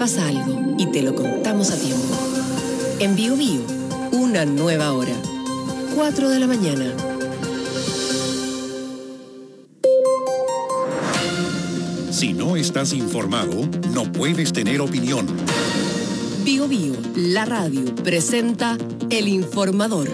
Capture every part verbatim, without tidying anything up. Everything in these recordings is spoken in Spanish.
pasa algo y te lo contamos a tiempo. En Bio Bio, una nueva hora. cuatro de la mañana. Si no estás informado, no puedes tener opinión. Bio Bio, la radio, presenta El Informador.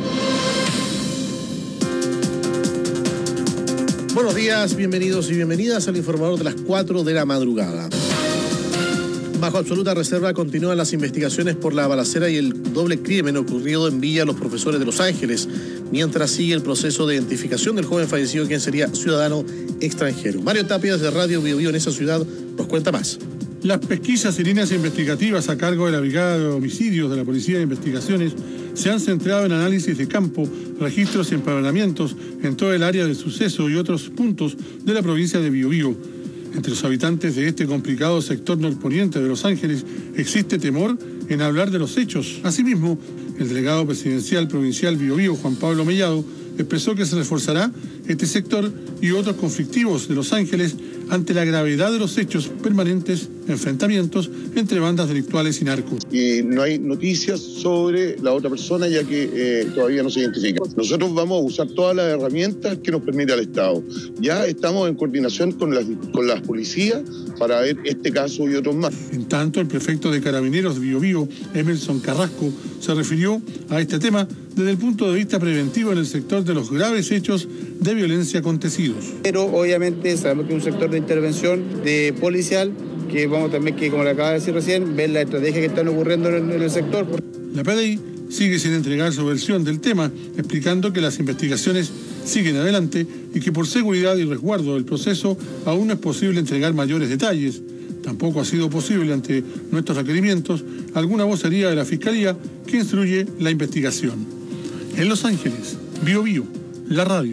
Buenos días, bienvenidos y bienvenidas al Informador de las cuatro de la madrugada. Bajo absoluta reserva continúan las investigaciones por la balacera y el doble crimen ocurrido en Villa Los Profesores de Los Ángeles, mientras sigue el proceso de identificación del joven fallecido, quien sería ciudadano extranjero. Mario Tapia, de Radio Bio Bio en esa ciudad, nos cuenta más. Las pesquisas y líneas investigativas a cargo de la Brigada de Homicidios de la Policía de Investigaciones se han centrado en análisis de campo, registros y empadronamientos en todo el área del suceso y otros puntos de la provincia de Bio Bio. Entre los habitantes de este complicado sector norponiente de Los Ángeles existe temor en hablar de los hechos. Asimismo, el delegado presidencial provincial Bio Bio, Juan Pablo Mellado, expresó que se reforzará este sector y otros conflictivos de Los Ángeles ante la gravedad de los hechos permanentes, enfrentamientos entre bandas delictuales y narcos. Y no hay noticias sobre la otra persona, ya que eh, todavía no se identifica. Nosotros vamos a usar todas las herramientas que nos permite el Estado. Ya estamos en coordinación con las, con las policías para ver este caso y otros más. En tanto, el prefecto de Carabineros de Bio Bio, Emerson Carrasco, se refirió a este tema desde el punto de vista preventivo en el sector de los graves hechos de violencia acontecidos. Pero obviamente sabemos que es un sector de intervención de policial, que vamos también, que como le acaba de decir recién, ver la estrategia que están ocurriendo en el sector. La P D I sigue sin entregar su versión del tema, explicando que las investigaciones siguen adelante y que por seguridad y resguardo del proceso aún no es posible entregar mayores detalles. Tampoco ha sido posible, ante nuestros requerimientos, alguna vocería de la Fiscalía que instruye la investigación. En Los Ángeles, Bio Bio, la radio.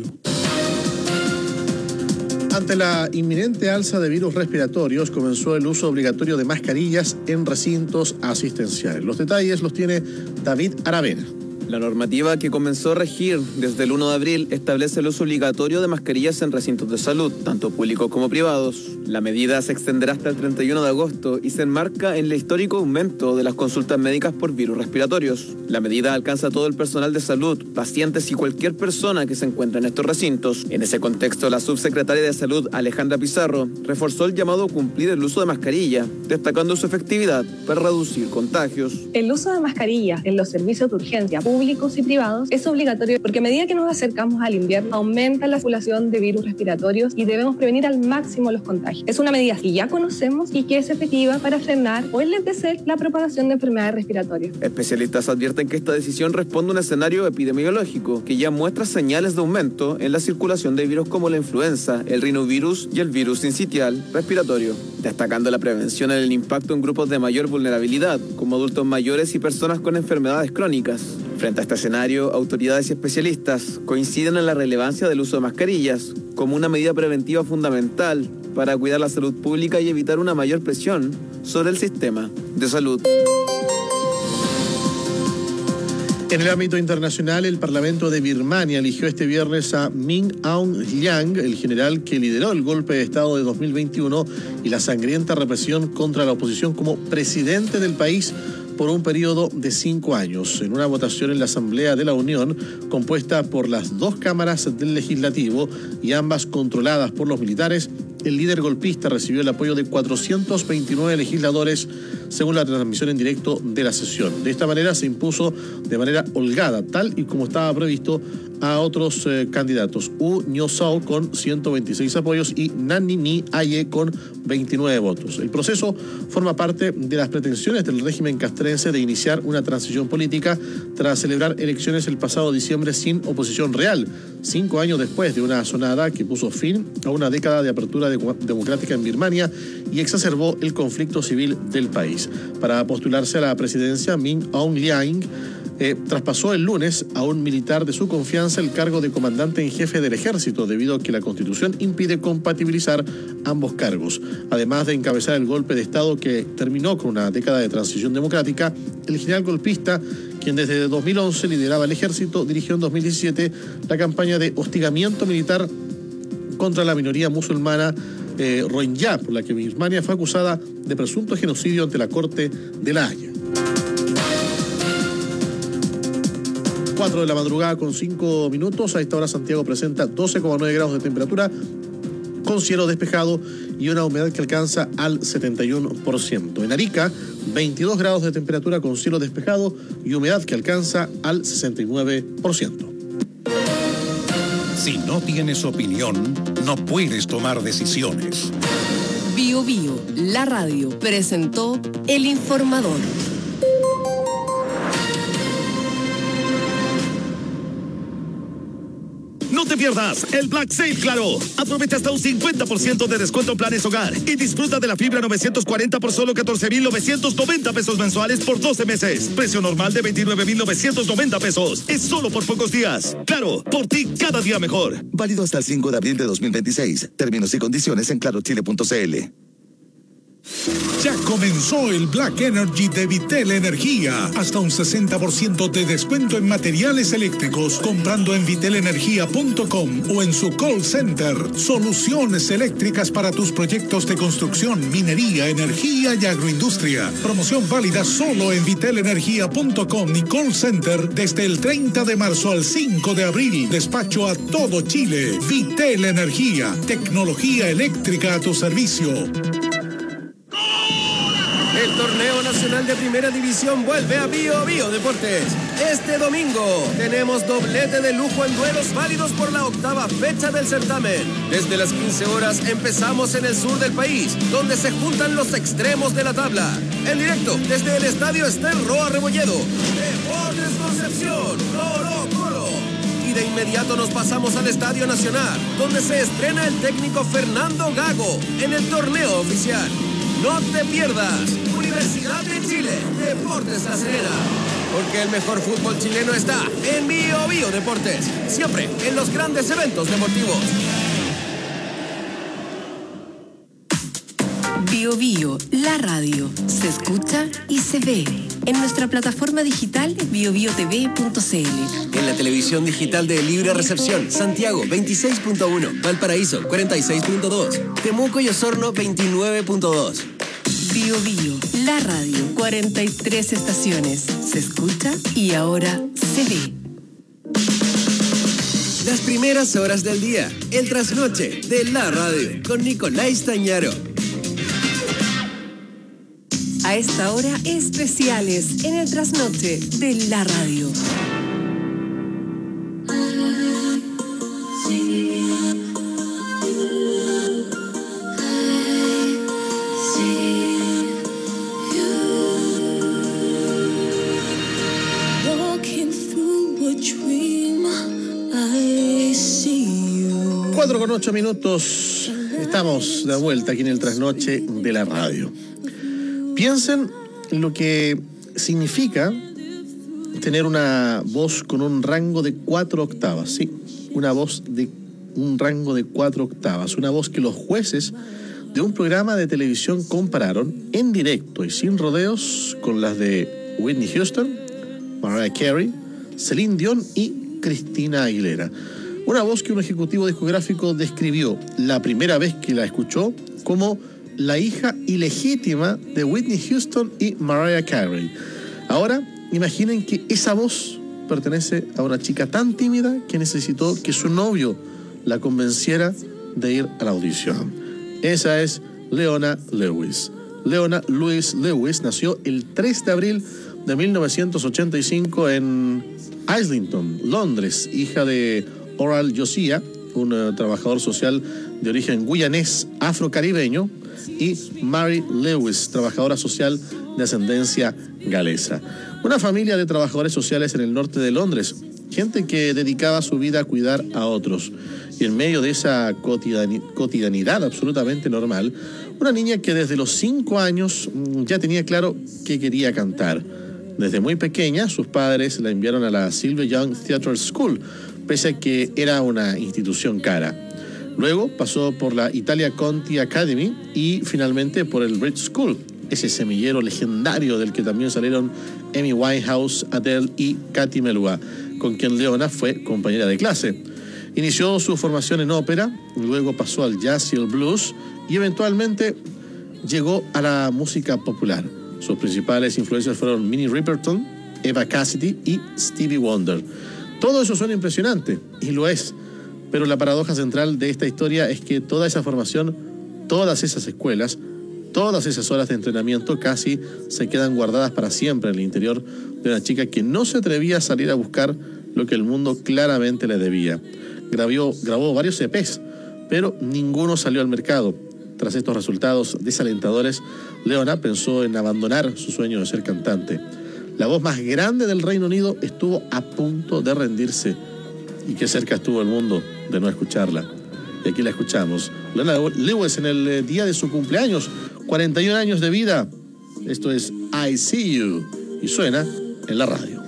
Ante la inminente alza de virus respiratorios, comenzó el uso obligatorio de mascarillas en recintos asistenciales. Los detalles los tiene David Aravena. La normativa que comenzó a regir desde el uno de abril establece el uso obligatorio de mascarillas en recintos de salud, tanto públicos como privados. La medida se extenderá hasta el treinta y uno de agosto y se enmarca en el histórico aumento de las consultas médicas por virus respiratorios. La medida alcanza a todo el personal de salud, pacientes y cualquier persona que se encuentre en estos recintos. En ese contexto, la subsecretaria de Salud, Alejandra Pizarro, reforzó el llamado a cumplir el uso de mascarilla, destacando su efectividad para reducir contagios. El uso de mascarilla en los servicios de urgencia públicos y privados es obligatorio porque a medida que nos acercamos al invierno aumenta la circulación de virus respiratorios y debemos prevenir al máximo los contagios. Es una medida que ya conocemos y que es efectiva para frenar o enlentecer la propagación de enfermedades respiratorias. Especialistas advierten que esta decisión responde a un escenario epidemiológico que ya muestra señales de aumento en la circulación de virus como la influenza, el rinovirus y el virus sincitial respiratorio, destacando la prevención en el impacto en grupos de mayor vulnerabilidad, como adultos mayores y personas con enfermedades crónicas. Frente a este escenario, autoridades y especialistas coinciden en la relevancia del uso de mascarillas como una medida preventiva fundamental para cuidar la salud pública y evitar una mayor presión sobre el sistema de salud. En el ámbito internacional, el Parlamento de Birmania eligió este viernes a Min Aung Hlaing, el general que lideró el golpe de Estado de dos mil veintiuno y la sangrienta represión contra la oposición, como presidente del país por un periodo de cinco años. En una votación en la Asamblea de la Unión, compuesta por las dos cámaras del Legislativo y ambas controladas por los militares, el líder golpista recibió el apoyo de cuatrocientos veintinueve legisladores, según la transmisión en directo de la sesión. De esta manera se impuso de manera holgada, tal y como estaba previsto, a otros eh, candidatos. U Nyosao con ciento veintiséis apoyos y Nanini Aye con veintinueve votos. El proceso forma parte de las pretensiones del régimen castrense de iniciar una transición política tras celebrar elecciones el pasado diciembre sin oposición real, cinco años después de una asonada que puso fin a una década de apertura de democrática en Birmania y exacerbó el conflicto civil del país. Para postularse a la presidencia, Min Aung Hlaing Eh, traspasó el lunes a un militar de su confianza el cargo de comandante en jefe del ejército, debido a que la Constitución impide compatibilizar ambos cargos. Además de encabezar el golpe de Estado que terminó con una década de transición democrática, el general golpista, quien desde dos mil once lideraba el ejército, dirigió en dos mil diecisiete la campaña de hostigamiento militar contra la minoría musulmana eh, Rohingya, por la que Birmania fue acusada de presunto genocidio ante la Corte de La Haya. cuatro de la madrugada con cinco minutos. A esta hora Santiago presenta doce coma nueve grados de temperatura, con cielo despejado y una humedad que alcanza al setenta y uno por ciento. En Arica, veintidós grados de temperatura con cielo despejado y humedad que alcanza al sesenta y nueve por ciento. Si no tienes opinión, no puedes tomar decisiones. Bio Bio, la radio, presentó El Informador. No te pierdas el Black Sale Claro. Aprovecha hasta un cincuenta por ciento de descuento en planes hogar y disfruta de la fibra novecientos cuarenta por solo catorce mil novecientos noventa pesos mensuales por doce meses. Precio normal de veintinueve mil novecientos noventa pesos. Es solo por pocos días. Claro, por ti cada día mejor. Válido hasta el cinco de abril de dos mil veintiséis. Términos y condiciones en claro chile punto c l. Ya comenzó el Black Energy de Vitel Energía. Hasta un sesenta por ciento de descuento en materiales eléctricos comprando en vitel energía punto com o en su call center. Soluciones eléctricas para tus proyectos de construcción, minería, energía y agroindustria. Promoción válida solo en vitel energía punto com y call center desde el treinta de marzo al cinco de abril. Despacho a todo Chile. Vitel Energía. Tecnología eléctrica a tu servicio. El torneo nacional de primera división vuelve a Bio Bio Deportes. Este domingo tenemos doblete de lujo en duelos válidos por la octava fecha del certamen. Desde las quince horas empezamos en el sur del país, donde se juntan los extremos de la tabla. En directo desde el estadio Ester Roa Rebolledo. Deportes Concepción, Colo Colo. Y de inmediato nos pasamos al Estadio Nacional, donde se estrena el técnico Fernando Gago en el torneo oficial. No te pierdas. Universidad de Chile, Deportes La Serena. Porque el mejor fútbol chileno está en Bio Bio Deportes. Siempre en los grandes eventos deportivos. Bio Bio, la radio, se escucha y se ve. En nuestra plataforma digital bio bio t v punto c l. En la televisión digital de Libre Recepción, Santiago veintiséis punto uno, Valparaíso cuarenta y seis punto dos, Temuco y Osorno veintinueve punto dos. Bio Bio, la radio, cuarenta y tres estaciones. Se escucha y ahora se ve. Las primeras horas del día, el trasnoche de la radio, con Nicolás Tañaro. A esta hora, especiales en el trasnoche de la radio. cuatro con ocho minutos. Estamos de vuelta aquí en el trasnoche de la radio. Piensen en lo que significa tener una voz con un rango de cuatro octavas. Sí, una voz de un rango de cuatro octavas. Una voz que los jueces de un programa de televisión compararon en directo y sin rodeos con las de Whitney Houston, Mariah Carey, Celine Dion y Cristina Aguilera. Una voz que un ejecutivo discográfico describió la primera vez que la escuchó como la hija ilegítima de Whitney Houston y Mariah Carey. Ahora, imaginen que esa voz pertenece a una chica tan tímida que necesitó que su novio la convenciera de ir a la audición. Esa es Leona Lewis. Leona Louise Lewis nació el tres de abril de mil novecientos ochenta y cinco en Islington, Londres, hija de Oral Josiah, un uh, trabajador social de origen guyanés afrocaribeño, y Mary Lewis, trabajadora social de ascendencia galesa. Una familia de trabajadores sociales en el norte de Londres, gente que dedicaba su vida a cuidar a otros. Y en medio de esa cotidiani- cotidianidad absolutamente normal, una niña que desde los cinco años ya tenía claro que quería cantar. Desde muy pequeña, sus padres la enviaron a la Sylvia Young Theatre School, pese a que era una institución cara. Luego pasó por la Italia Conti Academy y finalmente por el Bridge School, ese semillero legendario del que también salieron Amy Winehouse, Adele y Katy Melua, con quien Leona fue compañera de clase. Inició su formación en ópera, luego pasó al jazz y el blues y eventualmente llegó a la música popular. Sus principales influencias fueron Minnie Riperton, Eva Cassidy y Stevie Wonder. Todo eso suena impresionante, y lo es, pero la paradoja central de esta historia es que toda esa formación, todas esas escuelas, todas esas horas de entrenamiento casi se quedan guardadas para siempre en el interior de una chica que no se atrevía a salir a buscar lo que el mundo claramente le debía. Grabó, grabó varios E Pes, pero ninguno salió al mercado. Tras estos resultados desalentadores, Leona pensó en abandonar su sueño de ser cantante. La voz más grande del Reino Unido estuvo a punto de rendirse, y qué cerca estuvo el mundo de no escucharla. Y aquí la escuchamos. Leona Lewis en el día de su cumpleaños, cuarenta y un años de vida. Esto es I See You, y suena en la radio.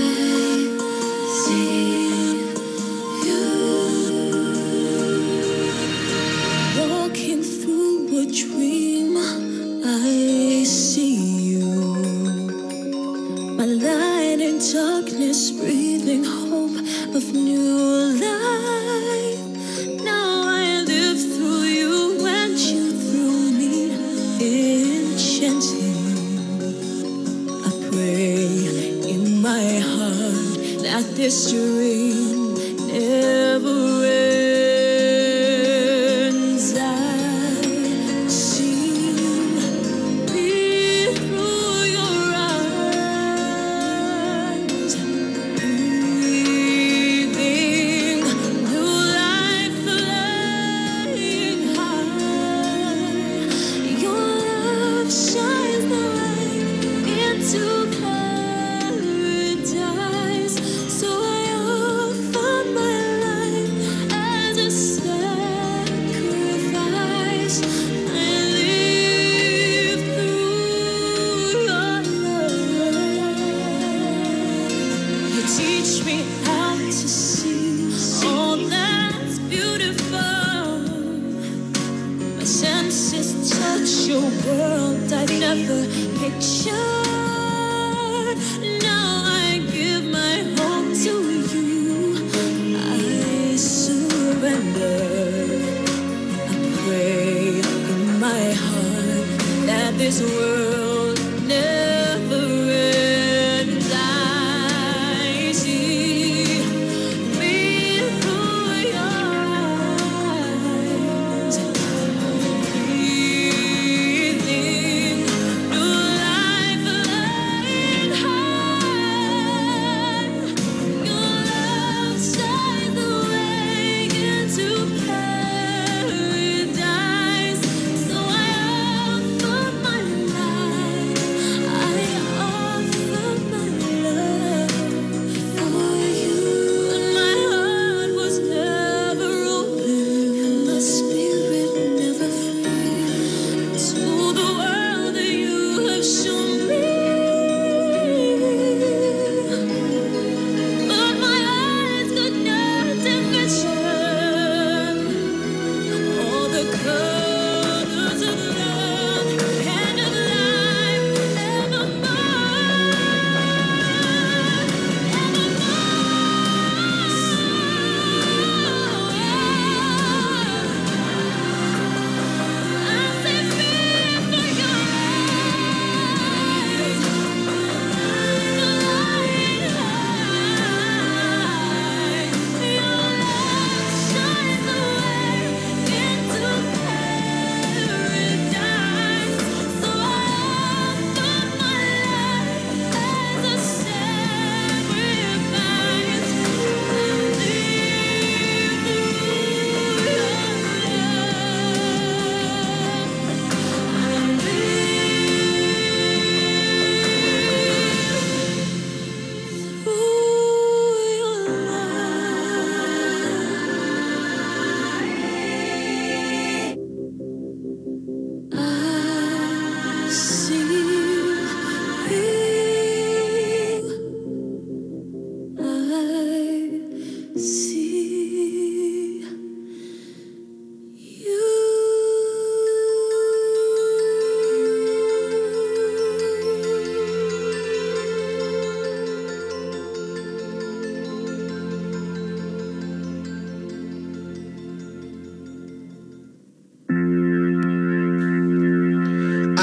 Walking through a dream, I see you. My light in darkness, breathing hope of new life. Now I live through you and you through me, enchanting. I pray in my heart that this dream never ends. I see me through your eyes, breathing new life, flying high. Your love shines the light into paradise. So I offer my life as a sacrifice. I live through your love. You teach me how to see all that's beautiful. My senses touch your world I've never pictured. Now I give my home to you. I surrender. I pray in my heart that this world never ends. I see me through your eyes, breathing new life,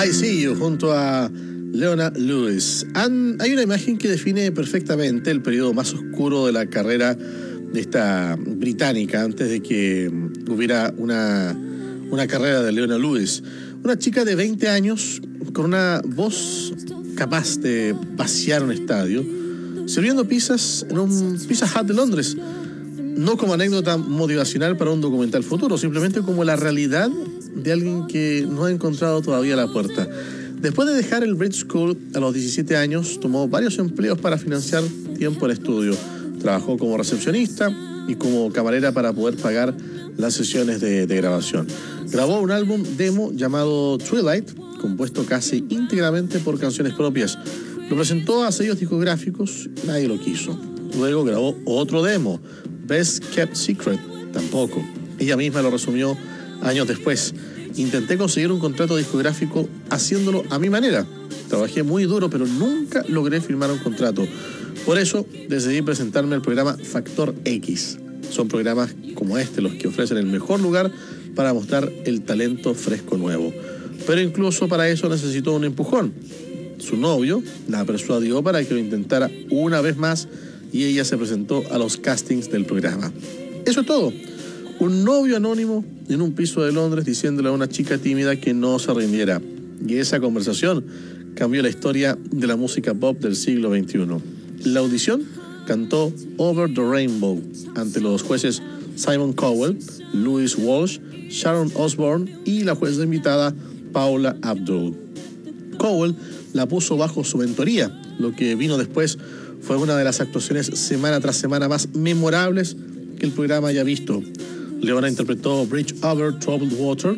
I See You junto a Leona Lewis. Han, hay una imagen que define perfectamente el periodo más oscuro de la carrera de esta británica antes de que hubiera una, una carrera de Leona Lewis. Una chica de veinte años con una voz capaz de vaciar un estadio, sirviendo pizzas en un Pizza Hut de Londres. No como anécdota motivacional para un documental futuro, simplemente como la realidad de alguien que no ha encontrado todavía la puerta. Después de dejar el Bridge School a los diecisiete años, tomó varios empleos para financiar tiempo de estudio. Trabajó como recepcionista y como camarera para poder pagar las sesiones de, de grabación. Grabó un álbum demo llamado Twilight, compuesto casi íntegramente por canciones propias. Lo presentó a sellos discográficos, nadie lo quiso. Luego grabó otro demo, Best Kept Secret, tampoco. Ella misma lo resumió años después. Intenté conseguir un contrato discográfico haciéndolo a mi manera. Trabajé muy duro, pero nunca logré firmar un contrato. Por eso decidí presentarme al programa Factor X. Son programas como este los que ofrecen el mejor lugar para mostrar el talento fresco nuevo. Pero incluso para eso necesitó un empujón. Su novio la persuadió para que lo intentara una vez más y ella se presentó a los castings del programa. Eso es todo. Un novio anónimo en un piso de Londres diciéndole a una chica tímida que no se rindiera. Y esa conversación cambió la historia de la música pop del siglo veintiuno. La audición cantó Over the Rainbow ante los jueces Simon Cowell, Louis Walsh, Sharon Osbourne y la jueza invitada Paula Abdul. Cowell la puso bajo su mentoría. Lo que vino después fue una de las actuaciones semana tras semana más memorables que el programa haya visto. Leona interpretó Bridge Over Troubled Water,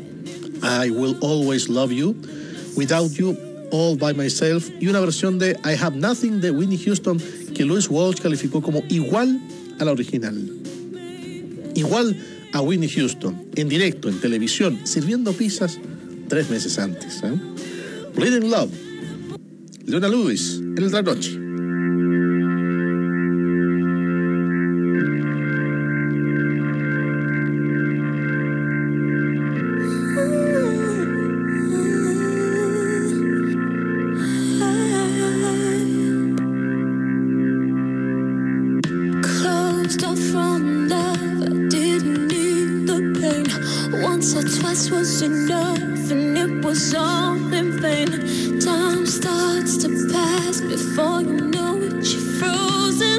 I Will Always Love You, Without You, All By Myself y una versión de I Have Nothing de Whitney Houston que Louis Walsh calificó como igual a la original. Igual a Whitney Houston, en directo, en televisión, sirviendo pizzas tres meses antes. ¿eh? Bleeding Love, Leona Lewis, en el trasnoche. Was enough and it was all in vain. Time starts to pass before you know it, you're frozen.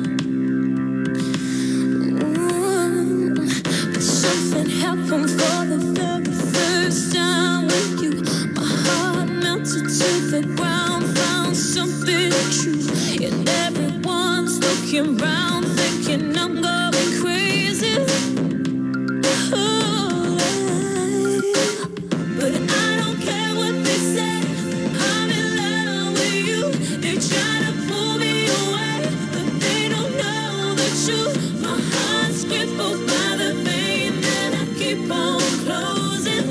Ooh. But something happened for the very first time with you. My heart melted to the ground, found something true. And everyone's looking round, thinking I'm going crazy. Ooh. But I don't care what they say, I'm in love with you. They try to pull me away, but they don't know the truth. My heart's crippled by the vein that I keep on closing.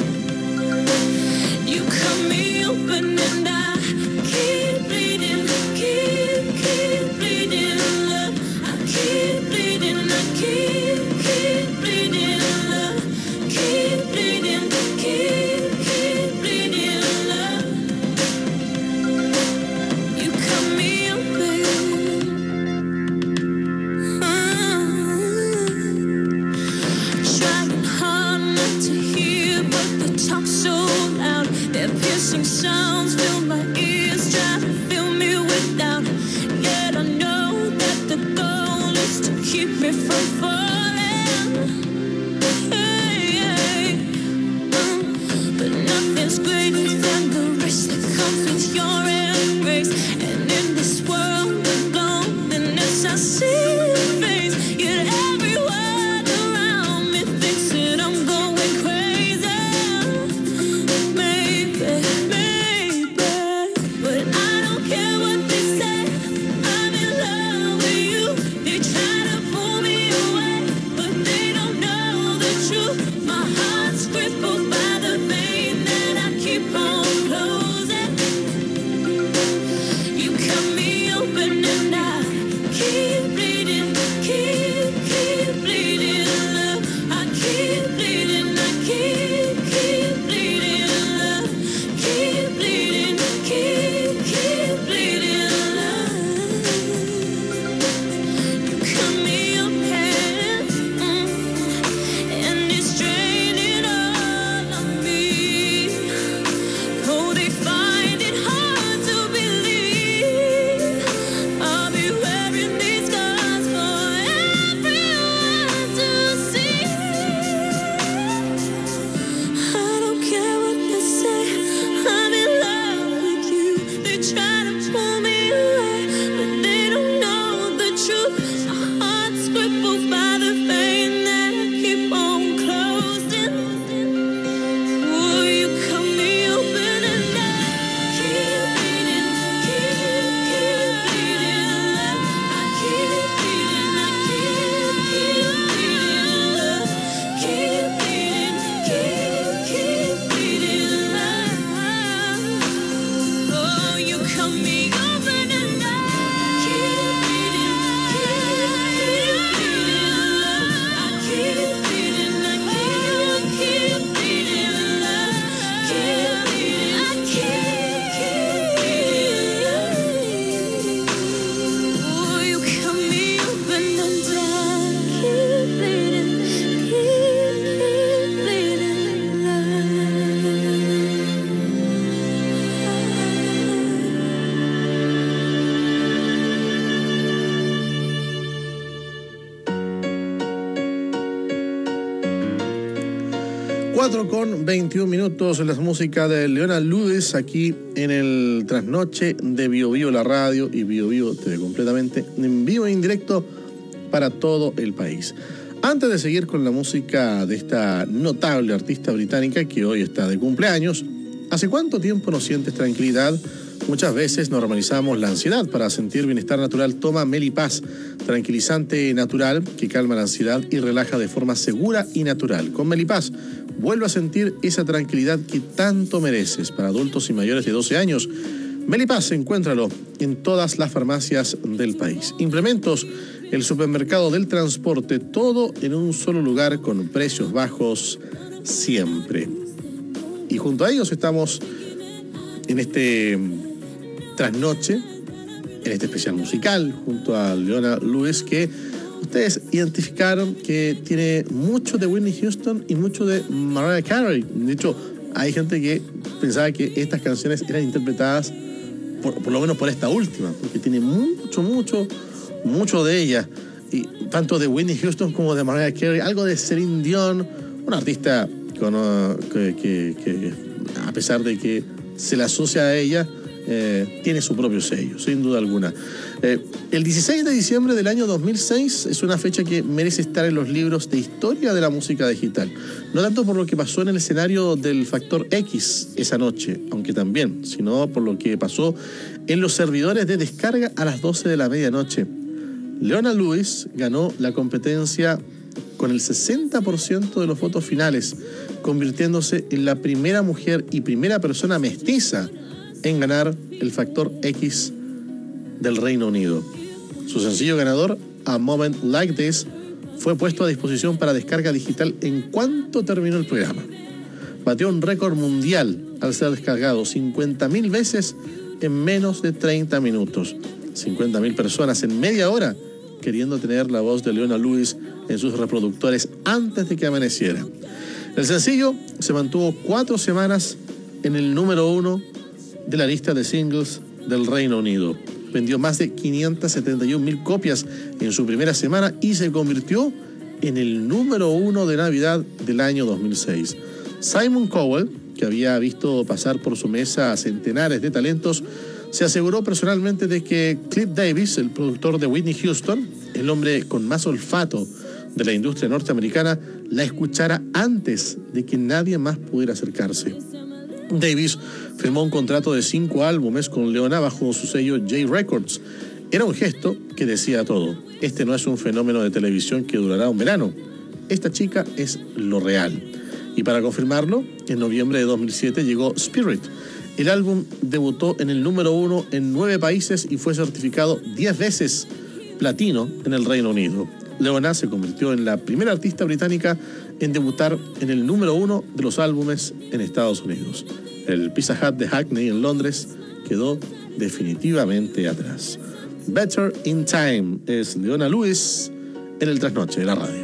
You cut me open and I keep bleeding, keep, keep bleeding. Love, I cuatro con veintiún minutos en la música de Leona Lewis aquí en el trasnoche de Bio Bio la radio y Bio Bio T V completamente en vivo e indirecto para todo el país. Antes de seguir con la música de esta notable artista británica que hoy está de cumpleaños, ¿hace cuánto tiempo no sientes tranquilidad? Muchas veces normalizamos la ansiedad. Para sentir bienestar natural, toma Melipaz, tranquilizante natural que calma la ansiedad y relaja de forma segura y natural. Con Melipaz, vuelve a sentir esa tranquilidad que tanto mereces. Para adultos y mayores de doce años, Melipaz, encuéntralo en todas las farmacias del país. Implementos, el supermercado del transporte, todo en un solo lugar con precios bajos siempre. Y junto a ellos estamos en este trasnoche, en este especial musical, junto a Leona Lewis, que ustedes identificaron que tiene mucho de Whitney Houston y mucho de Mariah Carey. De hecho, hay gente que pensaba que estas canciones eran interpretadas por, por lo menos por esta última, porque tiene mucho, mucho, mucho de ella. Y tanto de Whitney Houston como de Mariah Carey, algo de Celine Dion, una artista con, uh, que, que, que a pesar de que se la asocia a ella, Eh, tiene su propio sello, sin duda alguna. Eh, el dieciséis de diciembre del año dos mil seis es una fecha que merece estar en los libros de historia de la música digital. No tanto por lo que pasó en el escenario del Factor X esa noche, aunque también, sino por lo que pasó en los servidores de descarga a las doce de la medianoche. Leona Lewis ganó la competencia con el sesenta por ciento de los votos finales, convirtiéndose en la primera mujer y primera persona mestiza en ganar el Factor X del Reino Unido. Su sencillo ganador, A Moment Like This, fue puesto a disposición para descarga digital en cuanto terminó el programa. Batió un récord mundial al ser descargado cincuenta mil veces en menos de treinta minutos. cincuenta mil personas en media hora queriendo tener la voz de Leona Lewis en sus reproductores antes de que amaneciera. El sencillo se mantuvo cuatro semanas en el número uno de la lista de singles del Reino Unido. Vendió más de quinientas setenta y una mil copias en su primera semana y se convirtió en el número uno de Navidad del año dos mil seis. Simon Cowell, que había visto pasar por su mesa a centenares de talentos, se aseguró personalmente de que Cliff Davis, el productor de Whitney Houston, el hombre con más olfato de la industria norteamericana, la escuchara antes de que nadie más pudiera acercarse. Davis firmó un contrato de cinco álbumes con Leona bajo su sello J Records. Era un gesto que decía todo. Este no es un fenómeno de televisión que durará un verano. Esta chica es lo real. Y para confirmarlo, en noviembre de dos mil siete llegó Spirit. El álbum debutó en el número uno en nueve países y fue certificado diez veces platino en el Reino Unido. Leona se convirtió en la primera artista británica en debutar en el número uno de los álbumes en Estados Unidos. El Pizza Hut de Hackney en Londres quedó definitivamente atrás. Better in Time es Leona Lewis en el trasnoche de la radio.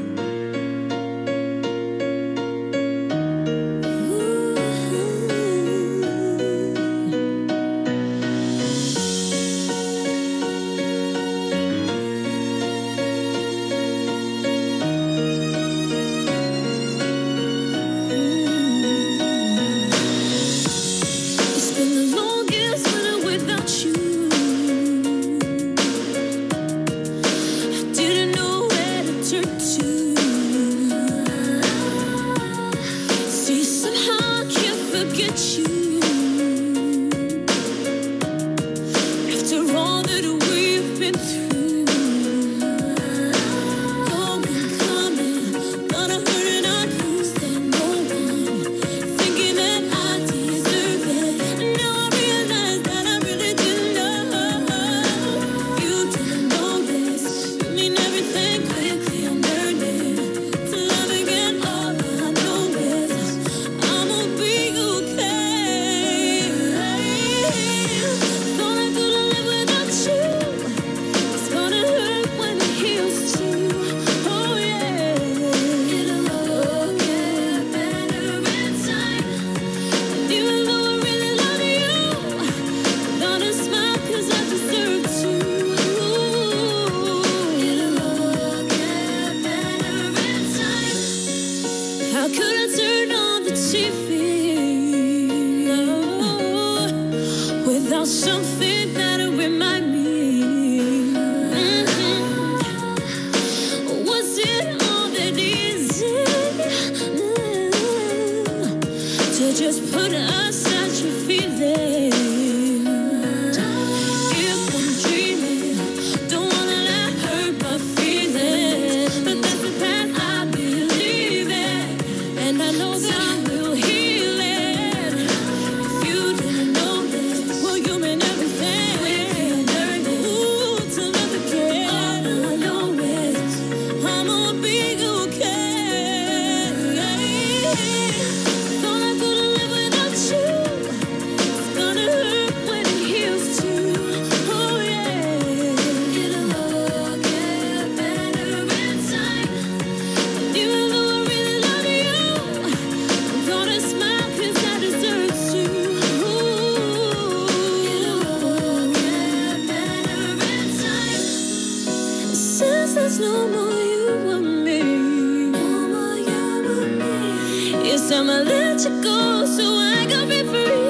there's no more you and me. No more you and me. Yes, I'ma let you go so I can be free.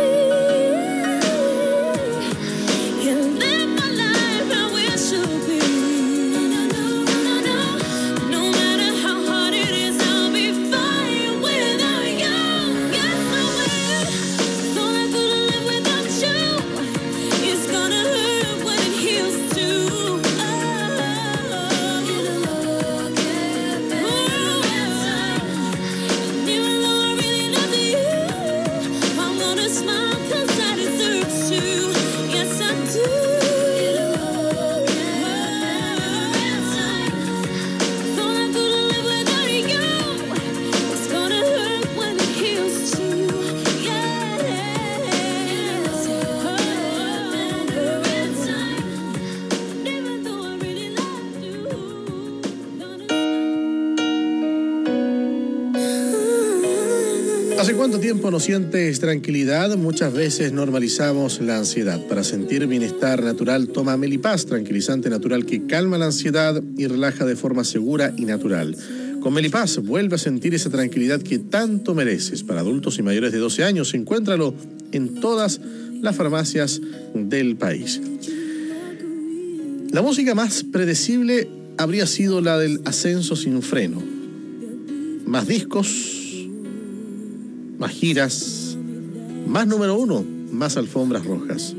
And live my life how it should be. No, no, no, no. No matter how hard it is, I'll be fine without you. Yes, I will. Thought I couldn't live without you. It's gonna hurt when it heals too. ¿Hace cuánto tiempo no sientes tranquilidad? Muchas veces normalizamos la ansiedad. Para sentir bienestar natural, toma Melipaz, tranquilizante natural que calma la ansiedad y relaja de forma segura y natural. Con Melipaz vuelve a sentir esa tranquilidad que tanto mereces. Para adultos y mayores de doce años, encuéntralo en todas las farmacias del país. La música más predecible habría sido la del ascenso sin freno. Más discos, más giras, más número uno, más alfombras rojas.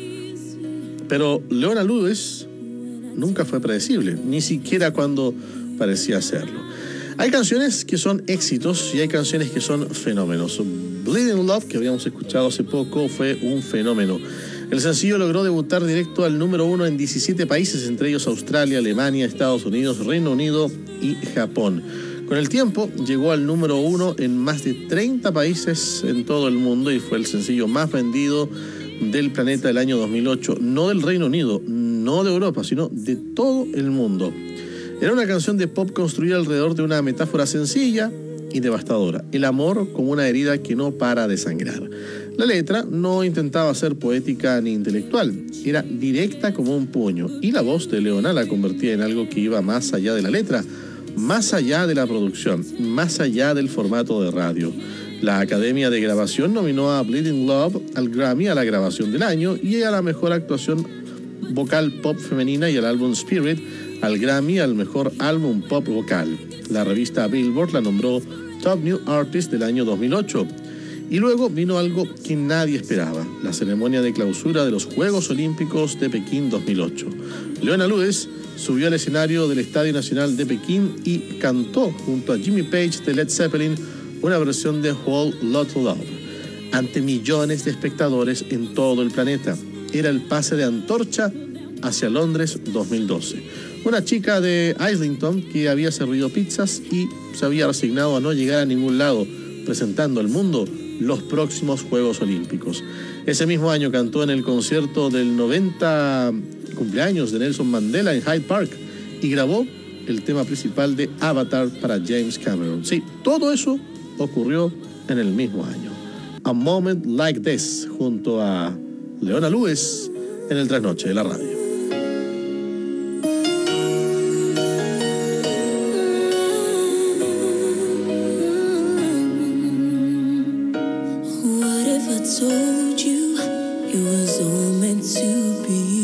Pero Leona Lewis nunca fue predecible, ni siquiera cuando parecía serlo. Hay canciones que son éxitos y hay canciones que son fenómenos. Bleeding Love, que habíamos escuchado hace poco, fue un fenómeno. El sencillo logró debutar directo al número uno en diecisiete países, entre ellos Australia, Alemania, Estados Unidos, Reino Unido y Japón. Con el tiempo llegó al número uno en más de treinta países en todo el mundo y fue el sencillo más vendido del planeta del año dos mil ocho, no del Reino Unido, no de Europa, sino de todo el mundo. Era una canción de pop construida alrededor de una metáfora sencilla y devastadora: el amor como una herida que no para de sangrar. La letra no intentaba ser poética ni intelectual, era directa como un puño, y la voz de Leona la convertía en algo que iba más allá de la letra, más allá de la producción, más allá del formato de radio. La Academia de Grabación nominó a Bleeding Love al Grammy a la grabación del año y a la mejor actuación vocal pop femenina, y al álbum Spirit al Grammy al mejor álbum pop vocal. La revista Billboard la nombró Top New Artist del año dos mil ocho. Y luego vino algo que nadie esperaba: la ceremonia de clausura de los Juegos Olímpicos de Pekín dos mil ocho. Leona Lewis subió al escenario del Estadio Nacional de Pekín y cantó junto a Jimmy Page de Led Zeppelin una versión de Whole Lotta Love ante millones de espectadores en todo el planeta. Era el pase de antorcha hacia Londres dos mil doce. Una chica de Islington que había servido pizzas y se había resignado a no llegar a ningún lado, presentando al mundo los próximos Juegos Olímpicos. Ese mismo año cantó en el concierto del noventa cumpleaños de Nelson Mandela en Hyde Park y grabó el tema principal de Avatar para James Cameron. Sí, todo eso ocurrió en el mismo año. A Moment Like This, junto a Leona Lewis en el Trasnoche de la Radio. What if I told you it was all meant to be?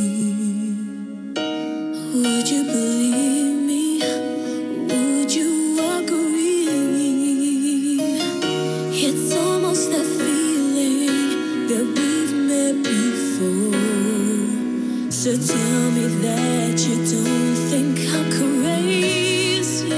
Would you believe me? Would you agree? It's almost that feeling that we've met before. So tell me that you don't think I'm crazy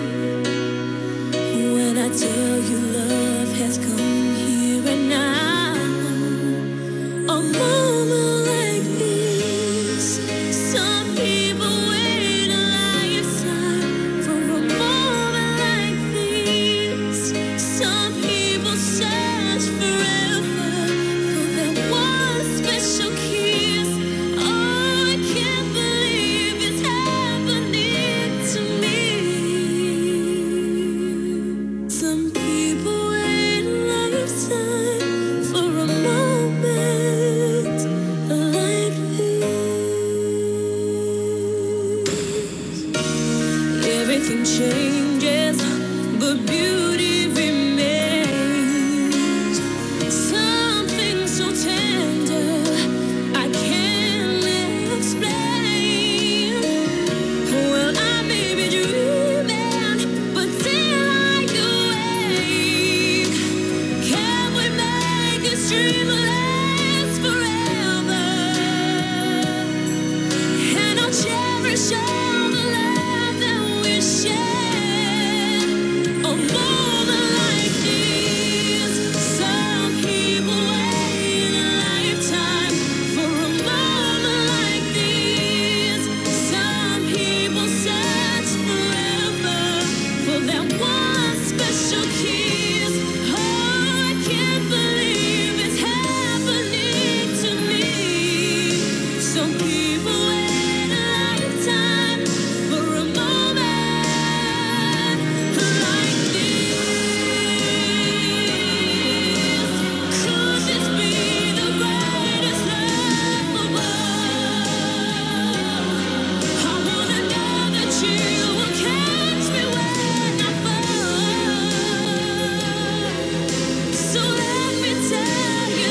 when I tell you love has come here and now. A moment like this, some people wait a lifetime for a moment like this. Some people search forever for that one special kiss. Oh, I can't believe it's happening to me. Some people wait a changes, but beauty remains. Something so tender I can't explain. Well, I may be dreaming, but still I awake. Can we make this dream last forever? And I'll cherish all the love that we share. A moment like this, some people wait a lifetime for a moment like this. Some people search forever for that one special kiss. Oh, I can't believe it's happening to me. Some people wait a lifetime for a moment like this. Could this be the greatest love of all? I wanna know that you will catch me when I fall. So let me tell you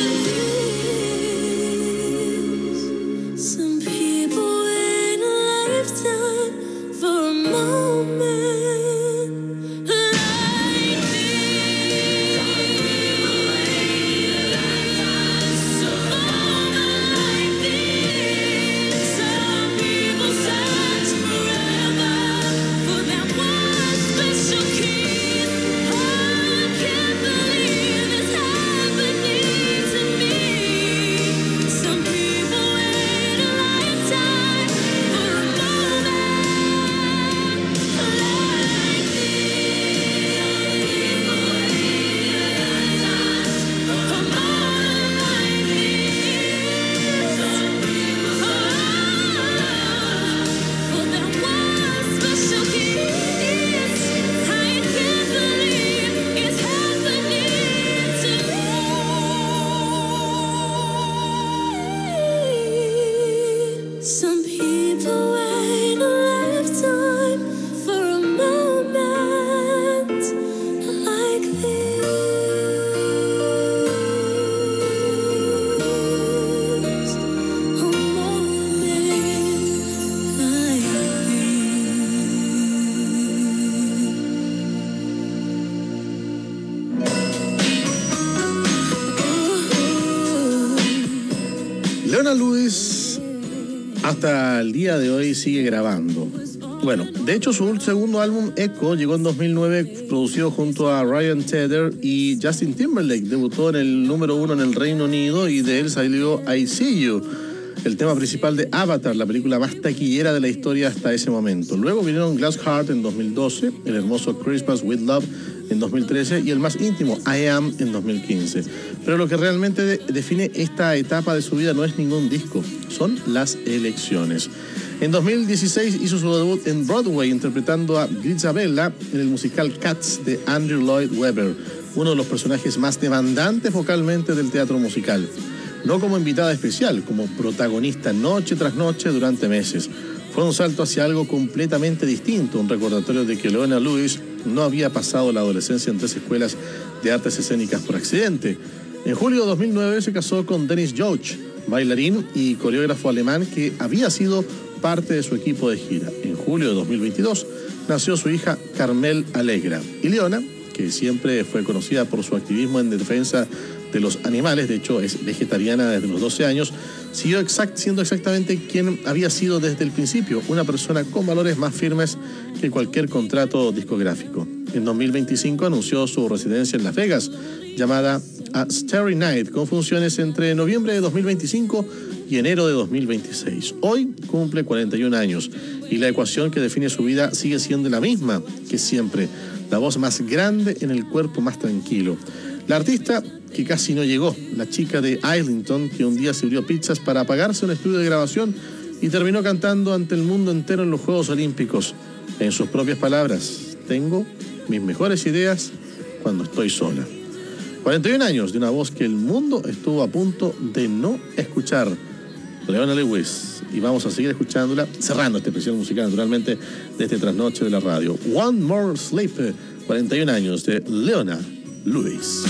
this. Some people wait a lifetime for a moment like this. A moment like this. Some people search forever for that one special kiss. Oh, I can't believe it's happening to me. Some people wait a lifetime for a moment like some people wait a lifetime for a moment like this. A moment like this. Leona Lewis hasta el día de hoy sigue grabando. Bueno, de hecho su segundo álbum Echo llegó en dos mil nueve, producido junto a Ryan Tedder y Justin Timberlake. Debutó en el número uno en el Reino Unido y de él salió I See You, el tema principal de Avatar, la película más taquillera de la historia hasta ese momento. Luego vinieron Glass Heart en dos mil doce, el hermoso Christmas with Love en dos mil trece y el más íntimo I Am en dos mil quince. Pero lo que realmente de- define esta etapa de su vida no es ningún disco, son las elecciones. En dos mil dieciséis hizo su debut en Broadway interpretando a Grizabella en el musical Cats de Andrew Lloyd Webber, uno de los personajes más demandantes vocalmente del teatro musical. No como invitada especial, como protagonista noche tras noche durante meses. Fue un salto hacia algo completamente distinto, un recordatorio de que Leona Lewis no había pasado la adolescencia en tres escuelas de artes escénicas por accidente. En julio de dos mil nueve se casó con Dennis George, bailarín y coreógrafo alemán que había sido parte de su equipo de gira. En julio de dos mil veintidós nació su hija Carmel Alegra. Y Leona, que siempre fue conocida por su activismo en defensa de los animales, de hecho es vegetariana desde los doce años, siguió exact, siendo exactamente quien había sido desde el principio, una persona con valores más firmes que cualquier contrato discográfico. En dos mil veinticinco anunció su residencia en Las Vegas, llamada A Starry Night, con funciones entre noviembre de dos mil veinticinco y enero de dos mil veintiséis. Hoy cumple cuarenta y un años y la ecuación que define su vida sigue siendo la misma que siempre: la voz más grande en el cuerpo más tranquilo. La artista que casi no llegó, la chica de Islington que un día sirvió pizzas para pagarse un estudio de grabación y terminó cantando ante el mundo entero en los Juegos Olímpicos. En sus propias palabras: tengo mis mejores ideas cuando estoy sola. cuarenta y un años de una voz que el mundo estuvo a punto de no escuchar Leona Lewis. Y vamos a seguir escuchándola, cerrando este especial musical, naturalmente, de este trasnoche de la radio. One More Sleep, cuarenta y un años, de Leona Lewis.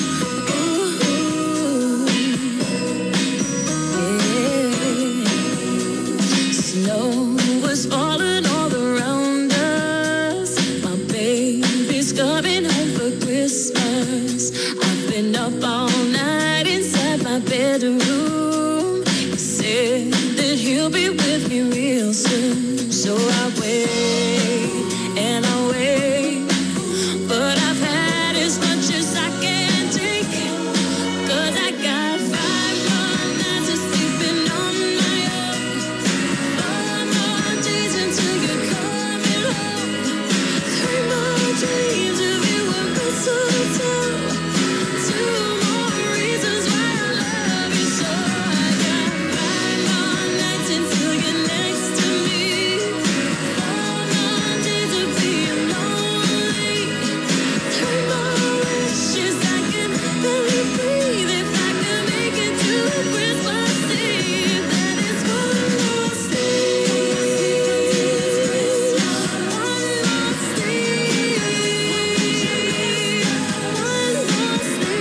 Snow was falling all around us. My baby's coming home for Christmas. I've been up all night inside my bedroom. He said that he'll be with me real soon. So I wait and I wait, but I've had as much as I can take. 'Cause I got five more nights of sleeping on my own. Four more days until you're coming home. Three more dreams of you and mistletoe. Two more reasons why I love you so. I got five more nights until you're next to me. Four more days of being lonely. Three more wishes I can barely breathe. If I could make it to Christmas Eve, that is one more sleep. One more sleep. One more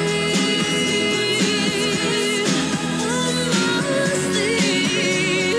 sleep. One more sleep.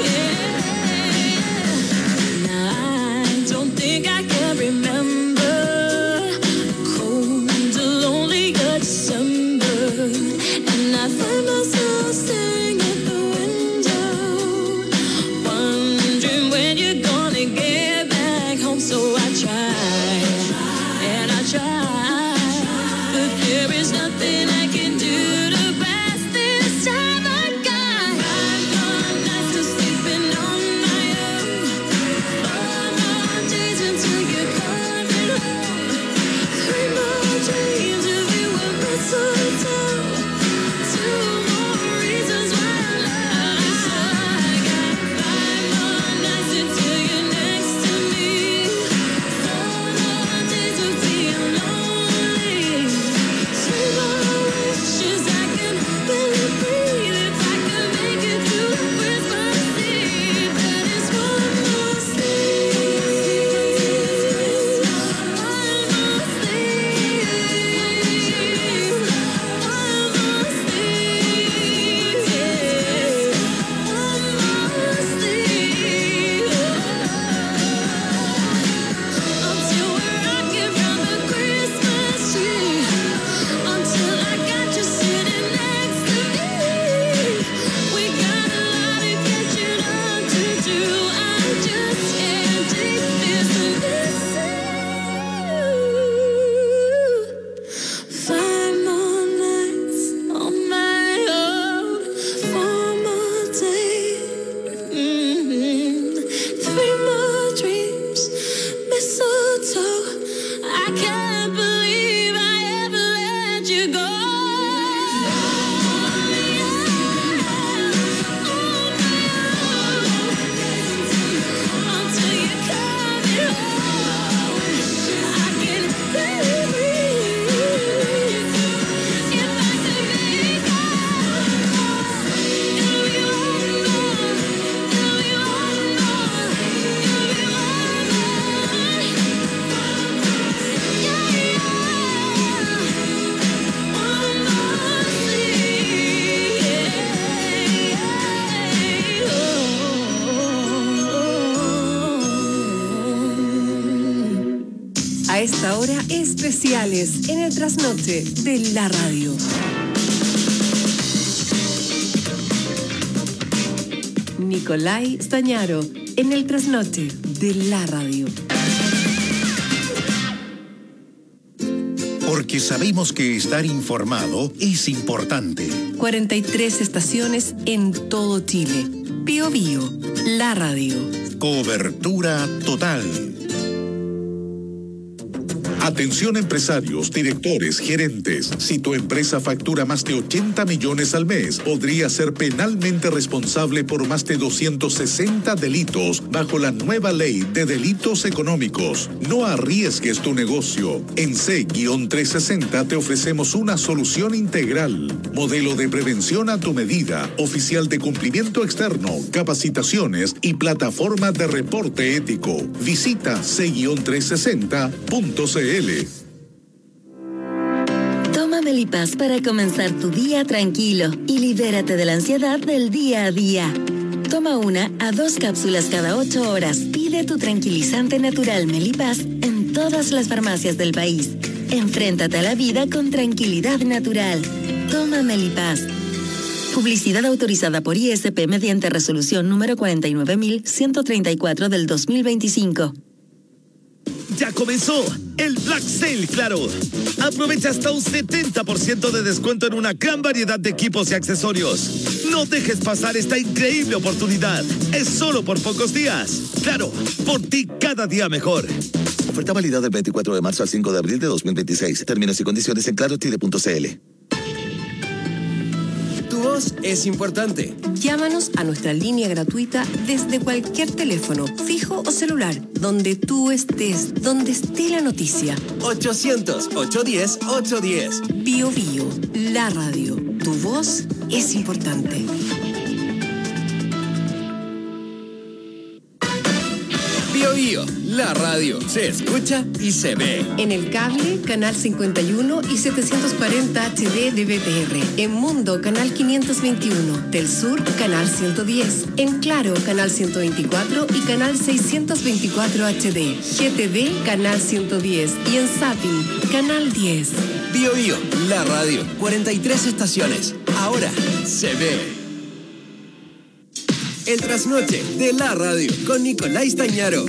Now I don't think I can remember cold, lonely December, and I find myself staring at the window, wondering when you're gonna get back home. So I try and I try, but there is nothing I can do to pass this time. I got five more nights of sleeping on my own. Four more days until you're coming home. Three more dreams of you and mistletoe. Two more reasons why I love you so. I got five more nights until you're next to me. Four more days of being lonely. Three more wishes I can barely breathe. If I could make it through Christmas Eve, that is one more sleep. One more sleep. One more sleep. One more sleep. Until we're rocking round the Christmas tree. Until I got you sitting next to me. We got a lot of catching up to do. I just can't take this without. Five more nights on my own. Four more days. Mhm. Three more dreams. Mistletoe. I can't believe I ever let you go. Until you're coming home. I can barely breathe. If I could make it, it'll be one more. It'll be one more. It'll be one more. Yeah, yeah. One more sleep. A esta hora, especiales en el trasnoche de la radio. Nicolai Stañaro en el trasnoche de la radio. Porque sabemos que estar informado es importante. cuarenta y tres estaciones en todo Chile. Bío Bío, la radio. Cobertura total. Atención empresarios, directores, gerentes. Si tu empresa factura más de ochenta millones al mes, podría ser penalmente responsable por más de doscientos sesenta delitos bajo la nueva ley de delitos económicos. No arriesgues tu negocio. En C trescientos sesenta te ofrecemos una solución integral. Modelo de prevención a tu medida, oficial de cumplimiento externo, capacitaciones y plataforma de reporte ético. Visita C trescientos sesenta punto c l. Toma Melipaz para comenzar tu día tranquilo y libérate de la ansiedad del día a día. Toma una a dos cápsulas cada ocho horas. Pide tu tranquilizante natural Melipaz en todas las farmacias del país. Enfréntate a la vida con tranquilidad natural. Toma Melipaz. Publicidad autorizada por I S P mediante resolución número cuarenta y nueve mil ciento treinta y cuatro del dos mil veinticinco. Ya comenzó el Black Sale Claro. Aprovecha hasta un setenta por ciento de descuento en una gran variedad de equipos y accesorios. No dejes pasar esta increíble oportunidad. Es solo por pocos días. Claro, por ti cada día mejor. Oferta válida del veinticuatro de marzo al cinco de abril de dos mil veintiséis. Términos y condiciones en claro chile punto c l. Tu voz es importante. Llámanos a nuestra línea gratuita desde cualquier teléfono, fijo o celular, donde tú estés, donde esté la noticia. ochocientos, ochocientos diez, ochocientos diez. Bio Bio, la radio. Tu voz es importante. Bio Bio, la radio. Se escucha y se ve. En el cable, canal cincuenta y uno y setecientos cuarenta H D de B T R. En Mundo, canal quinientos veintiuno. Del Sur, canal ciento diez. En Claro, canal ciento veinticuatro y canal seiscientos veinticuatro H D. G T V, canal ciento diez. Y en Zapping, canal diez. Bio Bio, la radio. cuarenta y tres estaciones. Ahora se ve. El trasnoche de la radio con Nicolás Tañaro.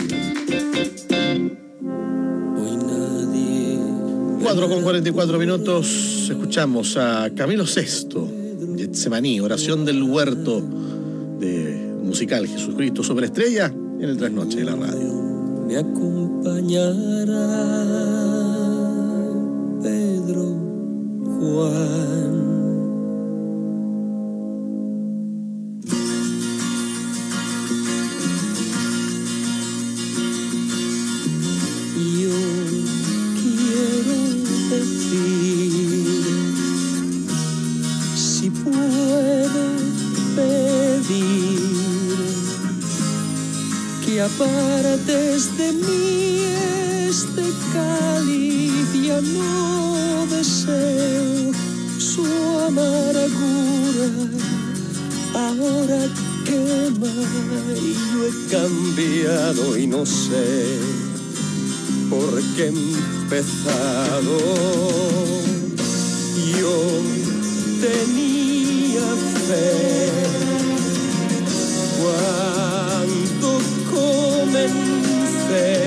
cuatro con cuarenta y cuatro minutos, escuchamos a Camilo Sesto, Getsemaní, oración del huerto de musical Jesucristo Superestrella en el trasnoche de la radio. Me acompañará Pedro, Juan. Si puede pedir que apartes de mí este cáliz, ya no deseo su amargura, ahora quema y yo he cambiado y no sé por qué he empezado. Yo tenía fe cuando comencé,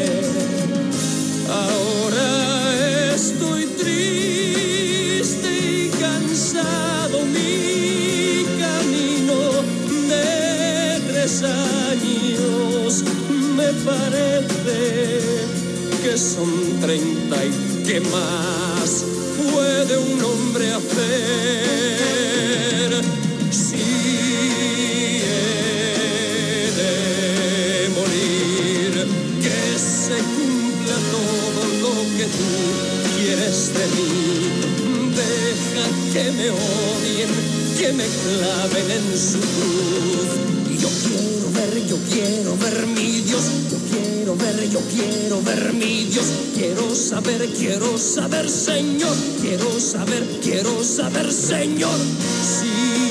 ahora estoy triste y cansado. Mi camino de tres años me parece que son treinta y qué más puede un hombre hacer. Si he de morir, que se cumpla todo lo que tú quieres de mí. Deja que me odien, que me claven en su cruz. Y yo quiero ver, yo quiero ver mi Dios. Yo quiero ver, yo quiero ver mi Dios. Quiero saber, quiero saber, Señor. Quiero saber, quiero saber, Señor. Si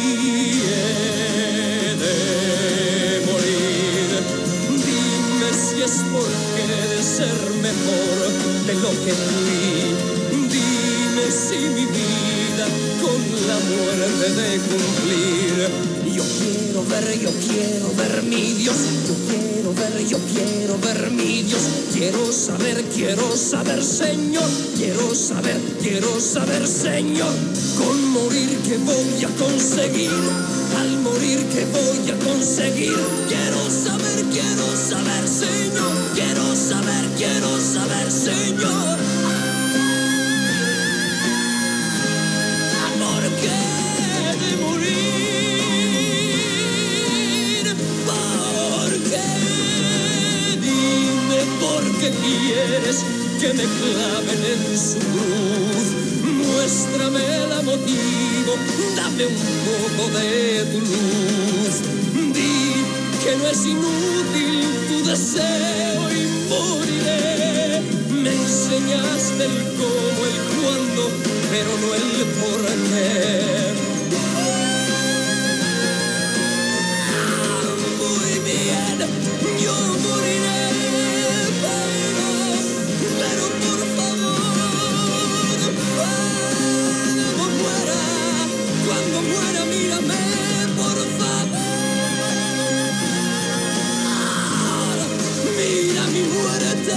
he de morir, dime si es porque he de ser mejor de lo que fui. Dime si mi vida con la muerte de cumplir. Yo quiero ver, yo quiero ver mi Dios. Yo quiero ver, yo quiero ver mi Dios. Quiero saber, quiero saber, Señor. Quiero saber, quiero saber, Señor. Con morir que voy a conseguir. Al morir que voy a conseguir. Quiero saber, quiero saber, Señor. Quiero saber, quiero saber, Señor. quieres que me claven en su cruz, muéstrame la motivo, dame un poco de tu luz. Di que no es inútil tu deseo y moriré. Me enseñaste el cómo, el cuándo, pero no el por qué. Muy bien, yo moriré, pero, pero por favor, cuando muera, cuando muera, mírame, por favor, mira mi muerte.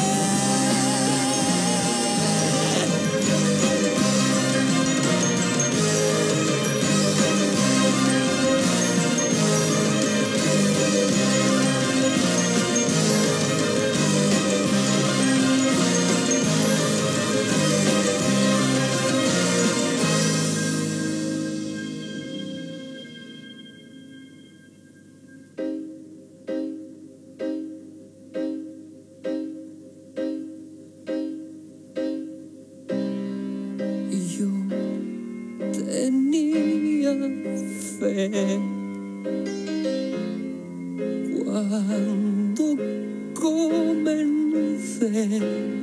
Cuando comencé,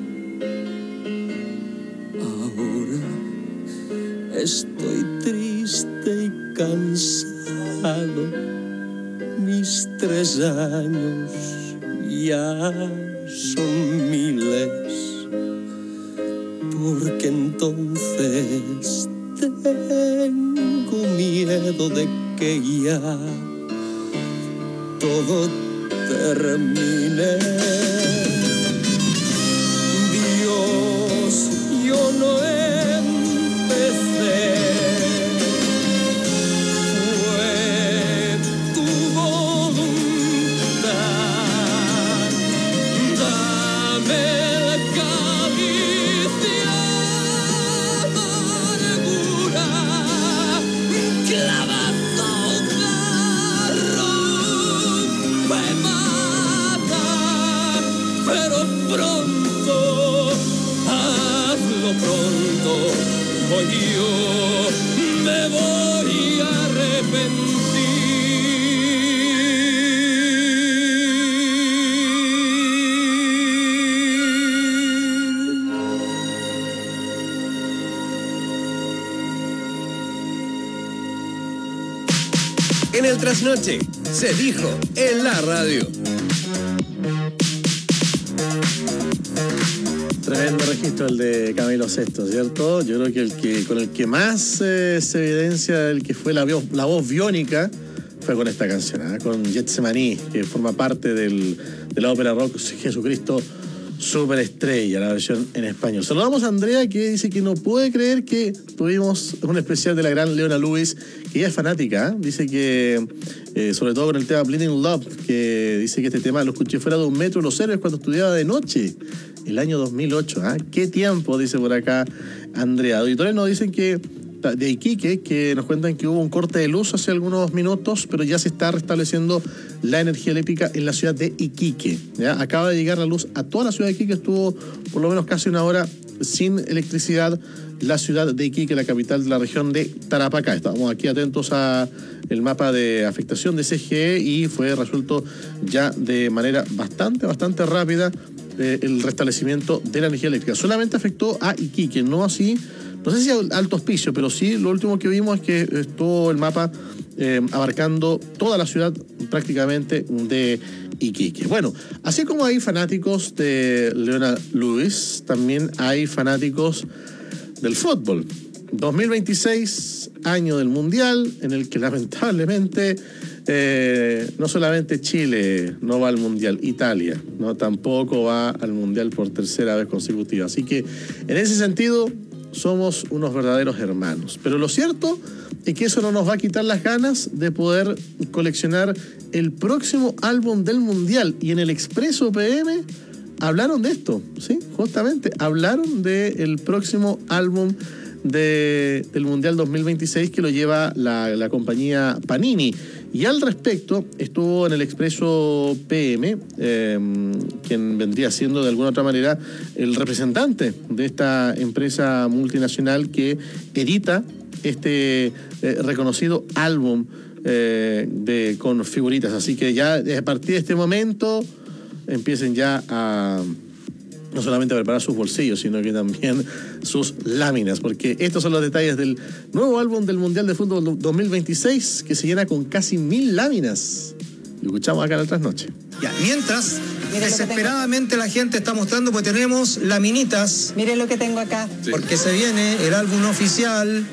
ahora estoy triste y cansado. Mis tres años ya son miles, porque entonces tengo miedo de que ya todo termine. Dios, yo no empecé, fue tu voluntad. Dame la caricia amargura, clava. Pero pronto, hazlo pronto, o yo me voy a arrepentir. En el trasnoche, se dijo en la radio. Tremendo registro el de Camilo Sesto, ¿cierto? Yo creo que el que con el que más eh, se evidencia el que fue la, la voz biónica fue con esta canción, ¿eh? Con Getsemaní, que forma parte del, de la ópera rock Jesucristo Superestrella, la versión en español. Saludamos a Andrea, que dice que no puede creer que tuvimos un especial de la gran Leona Lewis, que ella es fanática, ¿eh? Dice que, eh, sobre todo con el tema Bleeding Love, que dice que este tema lo escuché fuera de un metro Los Héroes cuando estudiaba de noche, el año dos mil ocho. ¿eh? ¿Qué tiempo? Dice por acá Andrea. Auditores nos dicen que de Iquique, que nos cuentan que hubo un corte de luz hace algunos minutos, pero ya se está restableciendo la energía eléctrica en la ciudad de Iquique. ¿ya? Acaba de llegar la luz a toda la ciudad de Iquique, estuvo por lo menos casi una hora sin electricidad la ciudad de Iquique, la capital de la región de Tarapacá. Estábamos aquí atentos a el mapa de afectación de C G E y fue resuelto ya de manera bastante, bastante rápida eh, el restablecimiento de la energía eléctrica. Solamente afectó a Iquique, no así, no sé si a Alto Hospicio, pero sí lo último que vimos es que estuvo el mapa eh, abarcando toda la ciudad prácticamente de Iquique. Bueno, así como hay fanáticos de Leona Lewis, también hay fanáticos del fútbol. dos mil veintiséis, año del Mundial, en el que lamentablemente eh, no solamente Chile no va al Mundial, Italia no tampoco va al Mundial por tercera vez consecutiva. Así que en ese sentido somos unos verdaderos hermanos. Pero lo cierto es que eso no nos va a quitar las ganas de poder coleccionar el próximo álbum del Mundial. Y en el Expreso P M hablaron de esto, ¿sí? Justamente, hablaron del próximo álbum de, del Mundial dos mil veintiséis que lo lleva la, la compañía Panini. Y al respecto estuvo en el Expreso P M, eh, quien vendría siendo de alguna otra manera el representante de esta empresa multinacional que edita este eh, reconocido álbum eh, de, con figuritas. Así que ya a partir de este momento empiecen ya a no solamente a preparar sus bolsillos, sino que también sus láminas, porque estos son los detalles del nuevo álbum del Mundial de Fútbol dos mil veintiséis, que se llena con casi mil láminas. Lo escuchamos acá en la trasnoche. Ya, mientras, desesperadamente la gente está mostrando, pues tenemos laminitas. Mire lo que tengo acá. Sí. Porque se viene el álbum oficial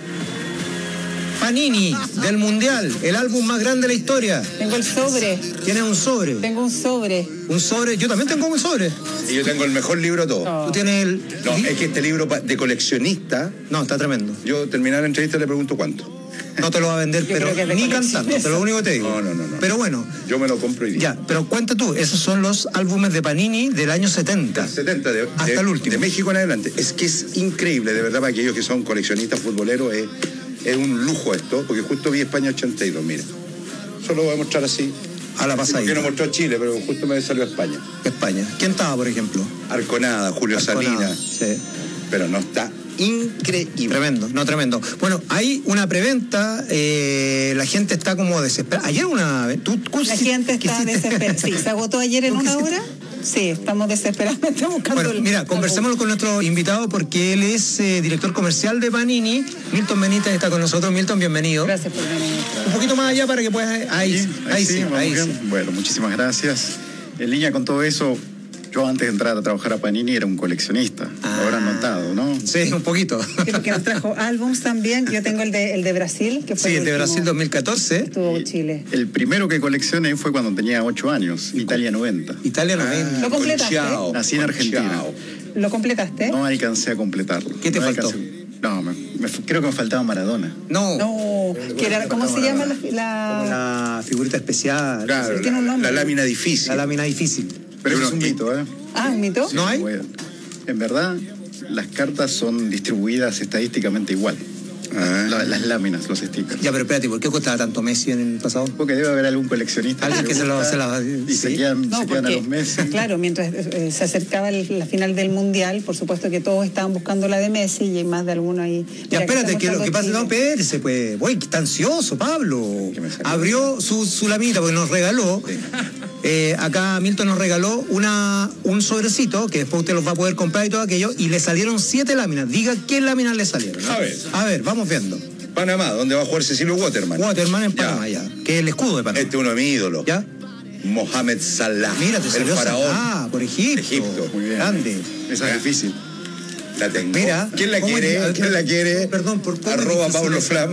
Panini del Mundial, el álbum más grande de la historia. Tengo el sobre. ¿Tienes un sobre? Tengo un sobre. Un sobre, yo también tengo un sobre. Y yo tengo el mejor libro de todo. Oh. ¿Tú tienes el...? No, es que este libro de coleccionista... No, está tremendo. Yo terminé la entrevista y le pregunto cuánto. No te lo va a vender, Yo pero ni cantando, te lo único que te digo. No, no, no, no. Pero bueno. Yo me lo compro y digo. Ya, pero cuenta tú, esos son los álbumes de Panini del año setenta. setenta, de, hasta de, el último. De México en adelante. Es que es increíble, de verdad, para aquellos que son coleccionistas futboleros, es, es un lujo esto, porque justo vi España ochenta y dos, mira. Solo voy a mostrar así. A la pasada. Yo no mostró Chile, pero justo me salió España. España. ¿Quién estaba, por ejemplo? Arconada, Julio Arconada, Salinas. Sí. Pero no está increíble. Tremendo, no tremendo. Bueno, hay una preventa, eh, la gente está como desesperada. Ayer una... ¿tú, tú la gente está desesperada. Sí, se agotó ayer en una hora. Sí, estamos desesperadamente buscando... Bueno, mira, conversemos con nuestro invitado porque él es eh, director comercial de Panini. Milton Benítez está con nosotros. Milton, bienvenido. Gracias por venir. Un poquito más allá para que puedas... Ahí, ahí, ahí sí, sí, ahí sí. Bueno, muchísimas gracias. En línea con todo eso, yo antes de entrar a trabajar a Panini era un coleccionista. Ah, lo habrán notado, ¿no? Sí, un poquito. Creo que nos trajo álbums también. Yo tengo el de, el de Brasil, que fue sí, el, el de Brasil dos mil catorce. Estuvo en Chile. El primero que coleccioné fue cuando tenía ocho años, Italia noventa. Italia noventa. Ah, ¿lo completaste? Chao, Nací en Argentina. Chao. ¿Lo completaste? No alcancé a completarlo. ¿Qué te no faltó? Alcancé... No, me, me, creo que me faltaba Maradona. No. No. Que era, ¿cómo se llama la, la... la figurita especial? Claro, sí, tiene un nombre. La lámina difícil. La lámina difícil. Pero eso es un mito, ¿eh? Ah, ¿un mito? ¿No hay? Bueno, en verdad, las cartas son distribuidas estadísticamente igual. Ah. La, las láminas, los stickers. Ya, pero espérate, ¿por qué costaba tanto Messi en el pasado? Porque debe haber algún coleccionista alguien que, que se lo se la, y ¿sí? se quedan, no, se quedan a los Messi. Claro, mientras eh, se acercaba el, la final del Mundial, por supuesto que todos estaban buscando la de Messi y hay más de alguno ahí. Ya, espérate, que lo que pasa, no, espérese, pues, voy, está ansioso, Pablo. Abrió su, su lamita porque nos regaló, sí. eh, acá Milton nos regaló una, un sobrecito que después usted los va a poder comprar y todo aquello, y le salieron siete láminas. Diga qué láminas le salieron, ¿no? A ver. A ver, vamos viendo. Panamá, donde va a jugar Cecilio Waterman. Waterman en Panamá, ya. ya. Que es el escudo de Panamá. Este es uno de mis ídolos. ¿Ya? Mohamed Salah. Mira, te salió el faraón. Ah, por Egipto. Egipto. Muy bien. Grande. Esa es difícil. La tengo. Mira. ¿Quién la quiere? Es? ¿Quién la quiere? Perdón, por favor. Arroba Pablo Flam.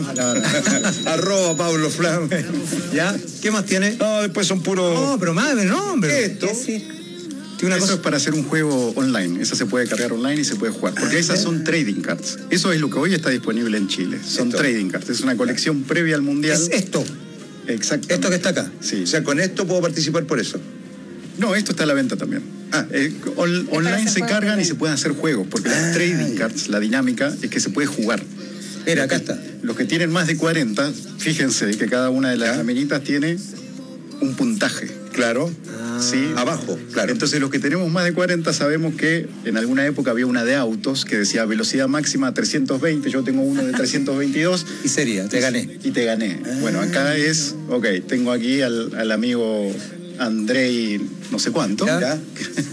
Arroba Pablo Flam. ¿Ya? ¿Qué más tiene? No, después son puros... No, pero más, no, hombre. Esto... Una Eso cosa... es para hacer un juego online. Esa se puede cargar online y se puede jugar. Porque esas son trading cards. Eso es lo que hoy está disponible en Chile. Son esto. trading cards. Es una colección previa al Mundial. Es esto. Exacto. Esto que está acá. Sí. O sea, con esto puedo participar por eso. No, esto está a la venta también. Ah, eh, on, online se cargan también. Y se pueden hacer juegos. Porque las trading cards, la dinámica es que se puede jugar. Mira, acá está. Los que tienen más de cuarenta, fíjense que cada una de las laminitas tiene un puntaje. Claro. Ah, sí. Abajo, claro. Entonces los que tenemos más de cuarenta sabemos que en alguna época había una de autos que decía velocidad máxima trescientos veinte, yo tengo uno de trescientos veintidós. Y sería, te gané. Y te gané. Ah. Bueno, acá es, ok, tengo aquí al, al amigo Andrei no sé cuánto. ¿Ya? ¿Ya?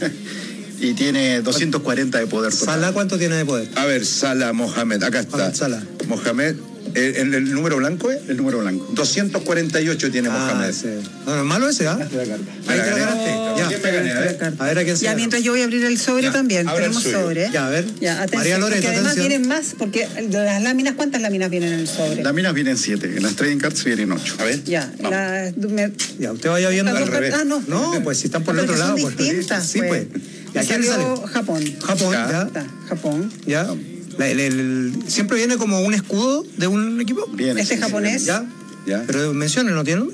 Y tiene doscientos cuarenta de poder total. ¿Salah cuánto tiene de poder? A ver, Salah Mohamed, acá está. Mohamed Salah. Mohamed. ¿El, el, ¿El número blanco es? El número blanco. doscientos cuarenta y ocho tiene ah, Mohamed. Sí. No, no es malo ese, ¿ah? ¿eh? Ahí te lo ganaste. Oh, ya. ¿Quién me gané? A ver, a ver a quién se Ya, mientras yo voy a abrir el sobre ya. también. Ahora tenemos sobre. Ya, a ver. Ya, atención. María Loreto, porque además atención. vienen más, porque de las láminas, ¿cuántas láminas vienen en el sobre? Láminas vienen siete, en las trading cards vienen ocho. A ver. Ya, la, me... ya usted vaya viendo al revés. Ah, no. No, pues si están por el otro lado. Son distintas, sí, pues. ¿Y a quién sale? Japón. Japón, ya. ya. Está, Japón. Ya. La, el, el, siempre viene como un escudo de un equipo. Bien, este sí, japonés. Sí, ya. ya. Pero mencionen, ¿no tienen?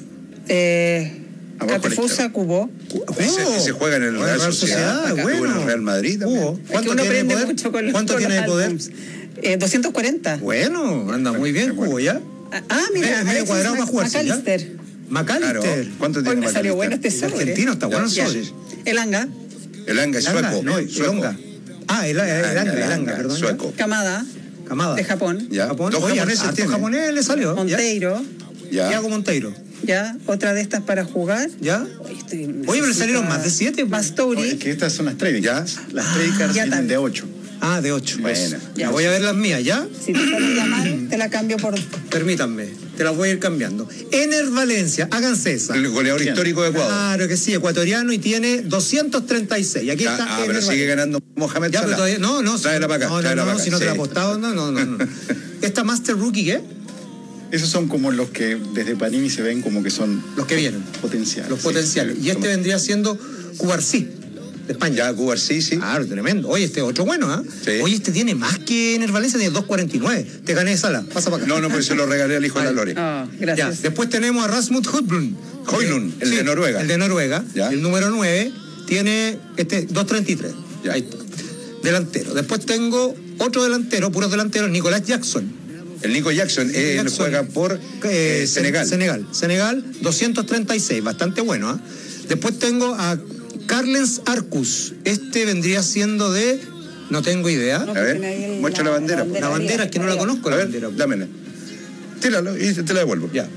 Eh. Katefusa Kubo. Oh, ese, ese juega en el Real, Real Sociedad. Sociedad bueno. En el Real Madrid también. ¿Cuánto tiene de poder? ¿Cuánto tiene de poder? Eh, doscientos cuarenta. Bueno, anda muy bien, Kubo, ¿ya? Ah, mira. Medio cuadrado para jugar. McAllister. McAllister. Claro. ¿Cuánto tiene Hoy me salió McAllister? bueno este El sobre. argentino está bueno el Ya. sobre. El Anga, El Anga es sueco. No, el sueco. Onga. Ah, el, el, el Anga, el Anga, perdón. ya. Sueco. Kamada, Camada. de Japón. Ya. Japón. Dos Oye, japoneses harto tiene. japonés le salió. Monteiro, Ya. Tiago Monteiro. ya, otra de estas para jugar. ¿Ya? Oye, estoy- Oye, pero le necesito- salieron más de siete. Más Es Story, que estas son las trading Ya. cards. Las trading cards Ya vienen también. de ocho. Ah, de ocho. Buena. Ya voy a ver las mías, ¿ya? si te sale ya mal, te la cambio por... Permítanme, te las voy a ir cambiando. Ener Valencia, háganse esa. El goleador ¿Quién? histórico de Ecuador. Claro que sí, ecuatoriano y tiene doscientos treinta y seis. Aquí Ah, está ah, Ener pero sigue Valencia. ganando Mohamed Ya, pero Salah. todavía, no, no. Tráela para acá, No, no, tráela no, para no, acá, si no te la he sí. apostado, no, no, no. no. Esta Master Rookie, ¿qué? Esos son como los que desde Panini se ven como que son Los que vienen. potenciales. Los sí. potenciales. Y este Como- vendría siendo Cubarsí, de España. Ya, Cuba, sí, sí. Claro, tremendo. Oye, este otro bueno, ¿ah? Sí. Oye, este tiene más que Ener Valencia, tiene dos cuarenta y nueve. Te gané Sala, pasa para acá. No, no, pues se lo regalé al hijo de la Lore. Ah, Ya, gracias. después tenemos a Rasmus Højlund. Højlund, el de Noruega. El de Noruega. Ya. El número nueve tiene este dos treinta y tres. Ya. Ahí está. Delantero. Después tengo otro delantero, puros delanteros, Nicolás Jackson. El Nico Jackson, eh, él Jackson. juega por Eh, eh, Senegal. Senegal. Senegal, doscientos treinta y seis, bastante bueno. ¿ah? Después tengo a Carlens Arcus. Este vendría siendo de. No tengo idea. No, A que ver, tiene ahí el- muestra la bandera, La bandera es que no la conozco, A la ver, bandera. dámela. Tíralo y te la devuelvo. Ya.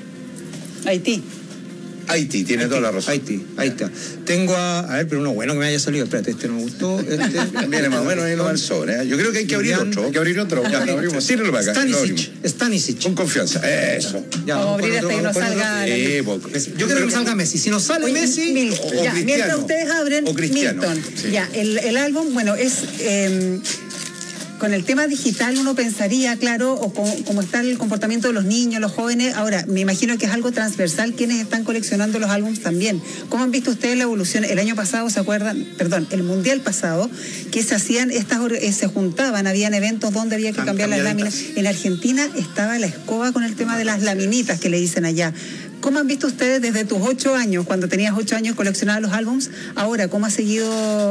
Haití. Haití, tiene toda la razón. Haití, ahí está. Tengo a. A ver, pero uno bueno que me haya salido. Espérate, este no me gustó. Este. Viene más o menos ahí nomás el sobre. ¿eh? Yo creo que hay que abrir Julián, otro. Hay que abrir otro. Ya, lo abrimos. Tíralo para acá. lo abrimos. Stanisic. Stanisic. Con confianza. Eso. Ya, Vamos a con abrir hasta otro, que nos con otro. salga... Sí, po- Yo quiero que salga Messi. Si no sale Oye, Messi. Mil- o ya, Cristiano. mientras ustedes abren, O Cristiano. Milton, Sí. ya, el, el álbum, bueno, es... eh, con el tema digital uno pensaría, claro, o co- como está el comportamiento de los niños, los jóvenes. Ahora, me imagino que es algo transversal quienes están coleccionando los álbumes también. ¿Cómo han visto ustedes la evolución? El año pasado, ¿se acuerdan? Perdón, el mundial pasado, que se hacían estas, or- eh, se juntaban, habían eventos donde había que Cam- cambiar las láminas. cambiaditas. En Argentina estaba la escoba con el tema de las laminitas que le dicen allá. ¿Cómo han visto ustedes desde tus ocho años, cuando tenías ocho años coleccionaban los álbumes? Ahora, ¿cómo ha seguido